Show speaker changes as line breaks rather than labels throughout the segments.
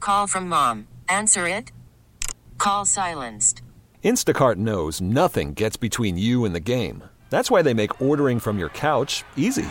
call from mom. Answer it. Call silenced.
Instacart knows nothing gets between you and the game. That's why they make ordering from your couch easy.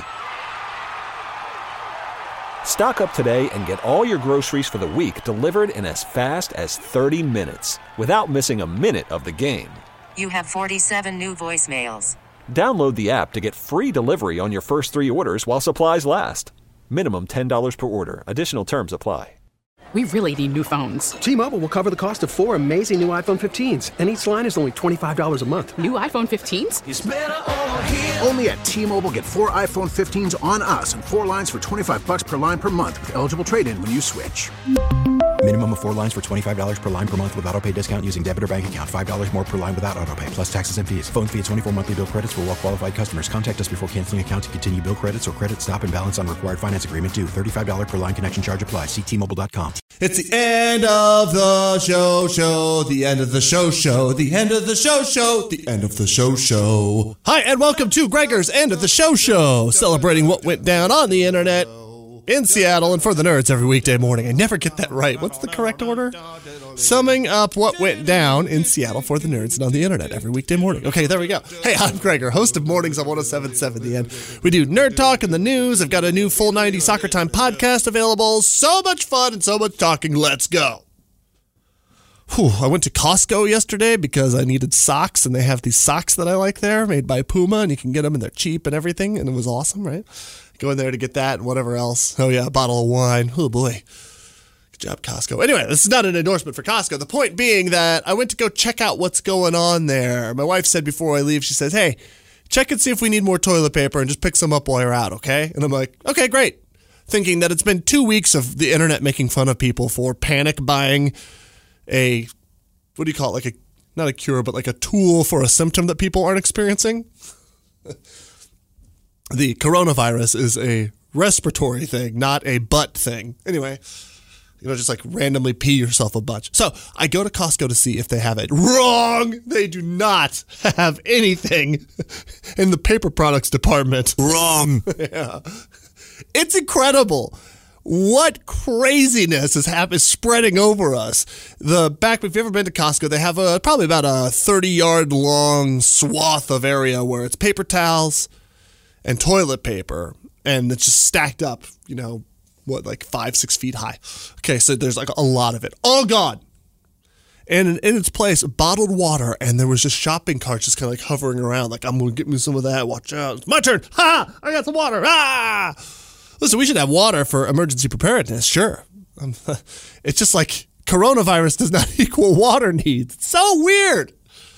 Stock up today and get all your groceries for the week delivered in as fast as 30 minutes without missing a minute of the game.
You have 47 new voicemails.
Download the app to get free delivery on your first 3 orders while supplies last. Minimum $10 per order. Additional terms apply.
We really need new phones.
T-Mobile will cover the cost of 4 amazing new iPhone 15s, and each line is only $25 a month.
New iPhone 15s?
It's better over here. Only at T-Mobile, get 4 iPhone 15s on us and 4 lines for $25 per line per month with eligible trade-in when you switch.
Minimum of 4 lines for $25 per line per month with autopay discount using debit or bank account. $5 more per line without autopay, plus taxes and fees. Phone fee at 24 monthly bill credits for well-qualified customers. Contact us before canceling account to continue bill credits or credit stop and balance on required finance agreement due. $35 per line connection charge applies. See T-Mobile.com.
It's the end of the show, the end of the show, the end of the show, the end of the show. Hi, and welcome to Gregor's End of the Show, celebrating what went down on the internet in Seattle and for the nerds every weekday morning. I never get that right. What's the correct order? Summing up what went down in Seattle for the nerds and on the internet every weekday morning. Okay, there we go. Hey, I'm Gregor, host of Mornings on 107.7 The End. We do nerd talk and the news. I've got a new full 90 Soccer Time podcast available. So much fun and so much talking. Let's go. Whew, I went to Costco yesterday because I needed socks, and they have these socks that I like there made by Puma, and you can get them and they're cheap and everything, and it was awesome, right? Go in there to get that and whatever else. Oh, yeah, a bottle of wine. Oh, boy. Good job, Costco. Anyway, this is not an endorsement for Costco. The point being that I went to go check out what's going on there. My wife said before I leave, she says, hey, check and see if we need more toilet paper and just pick some up while you're out, okay? And I'm like, okay, great. Thinking that it's been 2 weeks of the internet making fun of people for panic buying a, what do you call it? Like not a cure, but like a tool for a symptom that people aren't experiencing. The coronavirus is a respiratory thing, not a butt thing. Anyway, just like randomly pee yourself a bunch. So I go to Costco to see if they have it. Wrong! They do not have anything in the paper products department. Wrong! Yeah. It's incredible. What craziness is spreading over us. If you've ever been to Costco, they have probably about a 30-yard long swath of area where it's paper towels and toilet paper, and it's just stacked up, like 5-6 feet high. Okay, so there's like a lot of it. All gone. And in its place, bottled water, and there was just shopping carts just kind of like hovering around, like, I'm going to get me some of that. Watch out. It's my turn. Ha! I got some water. Ah! Listen, we should have water for emergency preparedness, sure. It's just like coronavirus does not equal water needs. It's so weird.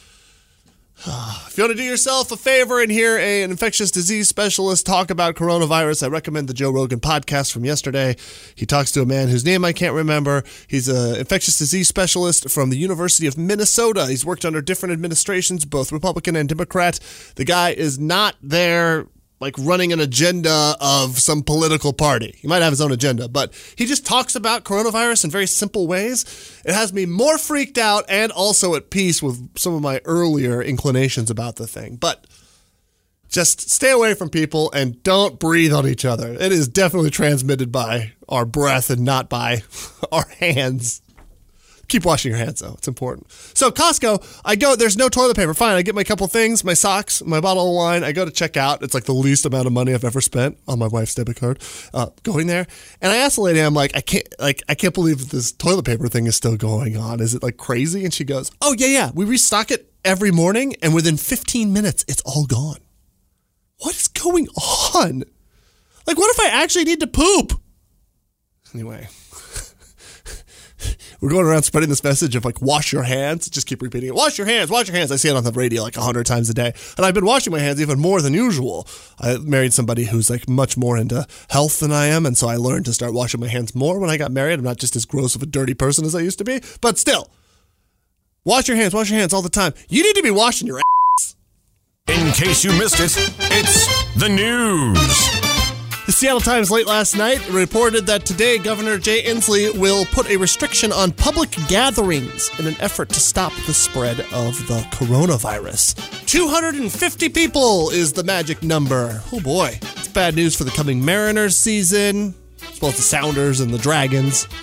If you want to do yourself a favor and hear an infectious disease specialist talk about coronavirus, I recommend the Joe Rogan podcast from yesterday. He talks to a man whose name I can't remember. He's an infectious disease specialist from the University of Minnesota. He's worked under different administrations, both Republican and Democrat. The guy is not there like running an agenda of some political party. He might have his own agenda, but he just talks about coronavirus in very simple ways. It has me more freaked out and also at peace with some of my earlier inclinations about the thing. But just stay away from people and don't breathe on each other. It is definitely transmitted by our breath and not by our hands. Keep washing your hands, though. It's important. So Costco, I go, there's no toilet paper. Fine, I get my couple things, my socks, my bottle of wine. I go to check out. It's like the least amount of money I've ever spent on my wife's debit card. Going there, and I asked the lady, I'm like, I can't believe that this toilet paper thing is still going on. Is it like crazy? And she goes, oh, yeah. We restock it every morning, and within 15 minutes, it's all gone. What is going on? Like, what if I actually need to poop? Anyway. We're going around spreading this message of like, wash your hands. Just keep repeating it. Wash your hands, wash your hands. I see it on the radio like 100 times a day. And I've been washing my hands even more than usual. I married somebody who's like much more into health than I am. And so I learned to start washing my hands more when I got married. I'm not just as gross of a dirty person as I used to be. But still, wash your hands all the time. You need to be washing your ass.
In case you missed it, it's the news.
The Seattle Times late last night reported that today Governor Jay Inslee will put a restriction on public gatherings in an effort to stop the spread of the coronavirus. 250 people is the magic number. Oh boy. It's bad news for the coming Mariners season, as well as the Sounders and the Dragons.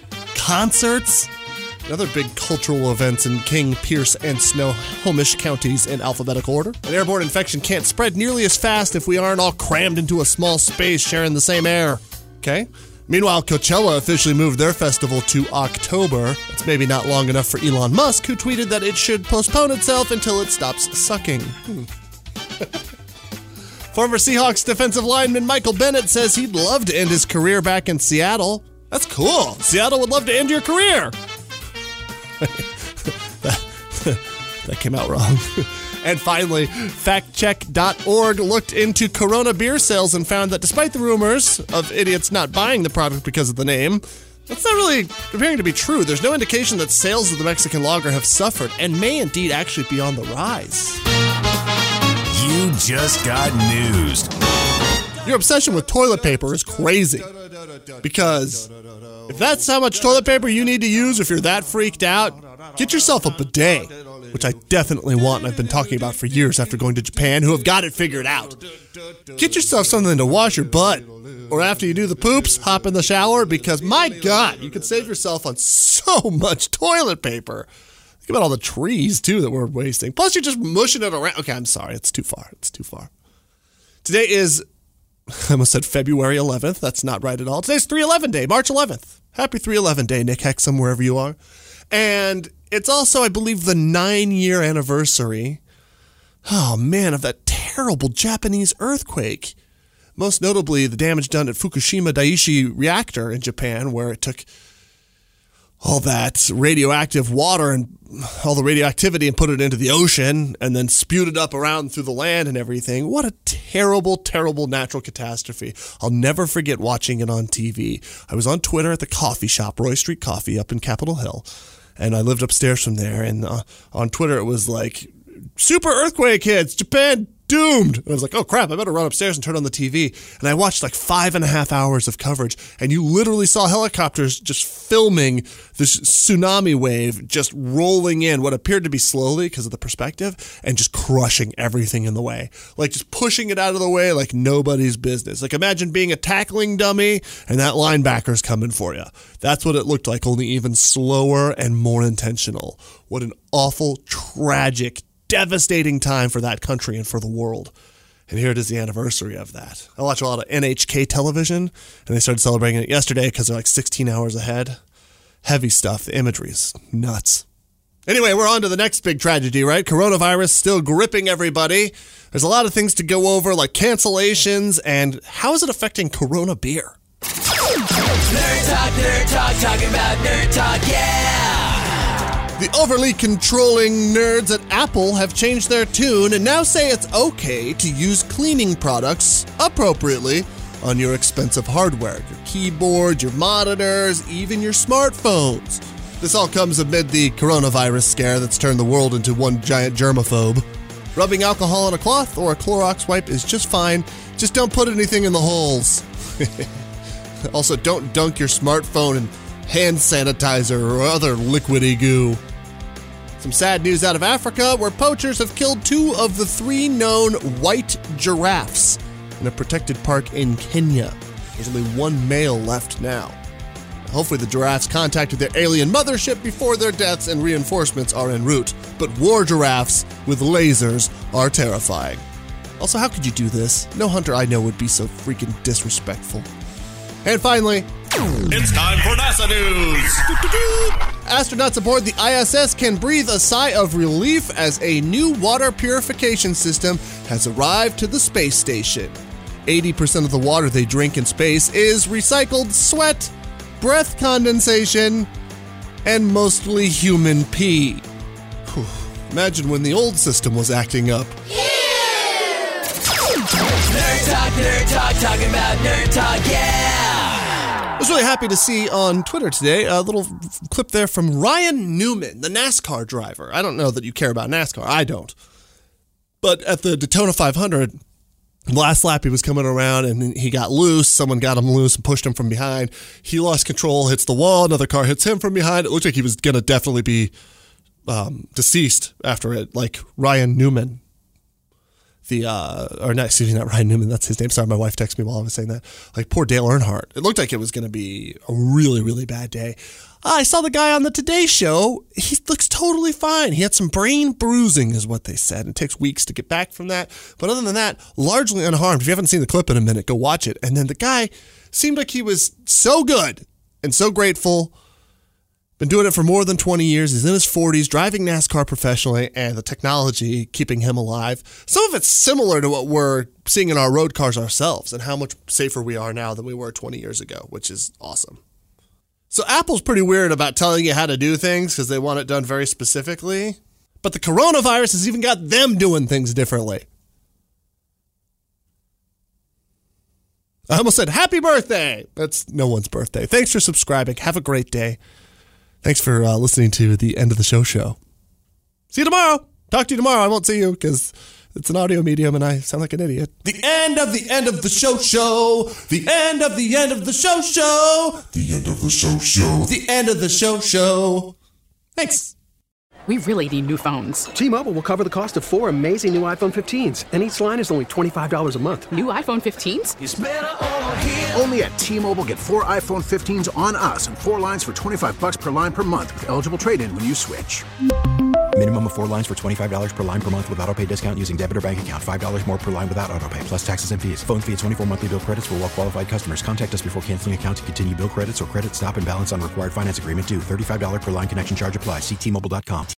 concerts, and other big cultural events in King, Pierce, and Snohomish counties in alphabetical order. An airborne infection can't spread nearly as fast if we aren't all crammed into a small space sharing the same air. Okay? Meanwhile, Coachella officially moved their festival to October. It's maybe not long enough for Elon Musk, who tweeted that it should postpone itself until it stops sucking. Former Seahawks defensive lineman Michael Bennett says he'd love to end his career back in Seattle. That's cool. Seattle would love to end your career. That came out wrong. And finally, factcheck.org looked into Corona beer sales and found that despite the rumors of idiots not buying the product because of the name, that's not really appearing to be true. There's no indication that sales of the Mexican lager have suffered and may indeed actually be on the rise.
You just got newsed.
Your obsession with toilet paper is crazy. Because if that's how much toilet paper you need to use, if you're that freaked out, get yourself a bidet, which I definitely want and I've been talking about for years after going to Japan, who have got it figured out. Get yourself something to wash your butt. Or after you do the poops, hop in the shower, because my God, you could save yourself on so much toilet paper. Think about all the trees, too, that we're wasting. Plus, you're just mushing it around. Okay, I'm sorry. It's too far. Today is, I almost said February 11th. That's not right at all. Today's 3/11 Day, March 11th. Happy 3/11 Day, Nick Hexum, wherever you are. And it's also, I believe, the 9-year anniversary, oh man, of that terrible Japanese earthquake. Most notably, the damage done at Fukushima Daiichi reactor in Japan, where it took all that radioactive water and all the radioactivity and put it into the ocean and then spewed it up around through the land and everything. What a terrible, terrible natural catastrophe. I'll never forget watching it on TV. I was on Twitter at the coffee shop, Roy Street Coffee, up in Capitol Hill. And I lived upstairs from there. And on Twitter, it was like, super earthquake hits, Japan doomed. And I was like, oh crap, I better run upstairs and turn on the TV. And I watched like 5.5 hours of coverage. And you literally saw helicopters just filming this tsunami wave just rolling in what appeared to be slowly because of the perspective and just crushing everything in the way. Like just pushing it out of the way like nobody's business. Like imagine being a tackling dummy and that linebacker's coming for you. That's what it looked like, only even slower and more intentional. What an awful, tragic, devastating time for that country and for the world. And here it is, the anniversary of that. I watch a lot of NHK television, and they started celebrating it yesterday because they're like 16 hours ahead. Heavy stuff. The imagery is nuts. Anyway, we're on to the next big tragedy, right? Coronavirus still gripping everybody. There's a lot of things to go over, like cancellations, and how is it affecting Corona beer?
Nerd Talk, talking about Nerd Talk, yeah!
The overly controlling nerds at Apple have changed their tune and now say it's okay to use cleaning products appropriately on your expensive hardware, your keyboard, your monitors, even your smartphones. This all comes amid the coronavirus scare that's turned the world into one giant germaphobe. Rubbing alcohol on a cloth or a Clorox wipe is just fine. Just don't put anything in the holes. Also, don't dunk your smartphone in hand sanitizer or other liquidy goo. Some sad news out of Africa, where poachers have killed 2 of the 3 known white giraffes in a protected park in Kenya. There's only 1 male left now. Hopefully the giraffes contacted their alien mothership before their deaths and reinforcements are en route. But war giraffes with lasers are terrifying. Also, how could you do this? No hunter I know would be so freaking disrespectful. And finally,
it's time for NASA News.
Astronauts aboard the ISS can breathe a sigh of relief as a new water purification system has arrived to the space station. 80% of the water they drink in space is recycled sweat, breath condensation, and mostly human pee. Whew. Imagine when the old system was acting up.
Nerd Talk, talking about Nerd Talk, yeah!
I was really happy to see on Twitter today a little clip there from Ryan Newman, the NASCAR driver. I don't know that you care about NASCAR. I don't. But at the Daytona 500, last lap he was coming around and he got loose. Someone got him loose and pushed him from behind. He lost control, hits the wall. Another car hits him from behind. It looked like he was going to definitely be deceased after it, like Ryan Newman. Not Ryan Newman, that's his name. Sorry, my wife texted me while I was saying that. Like, poor Dale Earnhardt. It looked like it was going to be a really, really bad day. I saw the guy on the Today Show. He looks totally fine. He had some brain bruising is what they said. It takes weeks to get back from that. But other than that, largely unharmed. If you haven't seen the clip in a minute, go watch it. And then the guy seemed like he was so good and so grateful. Been doing it for more than 20 years. He's in his 40s, driving NASCAR professionally, and the technology keeping him alive. Some of it's similar to what we're seeing in our road cars ourselves and how much safer we are now than we were 20 years ago, which is awesome. So Apple's pretty weird about telling you how to do things because they want it done very specifically. But the coronavirus has even got them doing things differently. I almost said happy birthday. That's no one's birthday. Thanks for subscribing. Have a great day. Thanks for listening to the End of the Show show. See you tomorrow. Talk to you tomorrow. I won't see you because it's an audio medium and I sound like an idiot. The end of the show show. The end of the end of the show show. The end of the show show. The end of the show show. Thanks.
We really need new phones.
T-Mobile will cover the cost of 4 amazing new iPhone 15s, and each line is only $25 a month.
New iPhone 15s?
It's better over here.
Only at T-Mobile, get 4 iPhone 15s on us and 4 lines for $25 per line per month with eligible trade-in when you switch.
Minimum of 4 lines for $25 per line per month with autopay discount using debit or bank account. $5 more per line without autopay, plus taxes and fees. Phone fee at 24 monthly bill credits for well-qualified customers. Contact us before canceling account to continue bill credits or credit stop and balance on required finance agreement due. $35 per line connection charge applies. See T-Mobile.com.